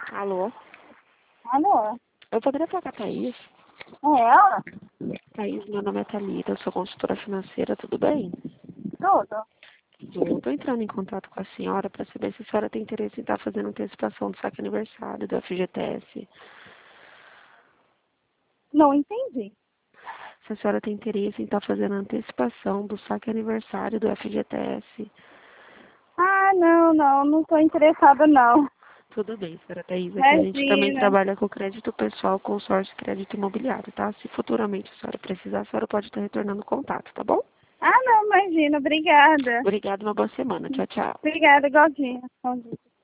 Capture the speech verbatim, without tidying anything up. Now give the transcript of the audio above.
Alô? Alô? Eu poderia falar com a Thaís? É ela? Thaís, meu nome é Thalita, eu sou consultora financeira, tudo bem? Tudo. Eu estou entrando em contato com a senhora para saber se a senhora tem interesse em estar fazendo antecipação do saque aniversário do F G T S. Não entendi. Se a senhora tem interesse em estar fazendo antecipação do saque aniversário do F G T S. Ah, não, não, não estou interessada não. Tudo bem, senhora Thaís, aqui a gente também Imagina. trabalha com crédito pessoal, consórcio e crédito imobiliário, tá? Se futuramente a senhora precisar, a senhora pode estar retornando o contato, tá bom? Ah, não, imagina, obrigada. Obrigada, uma boa semana. Tchau, tchau. Obrigada, igualzinho. Bom dia.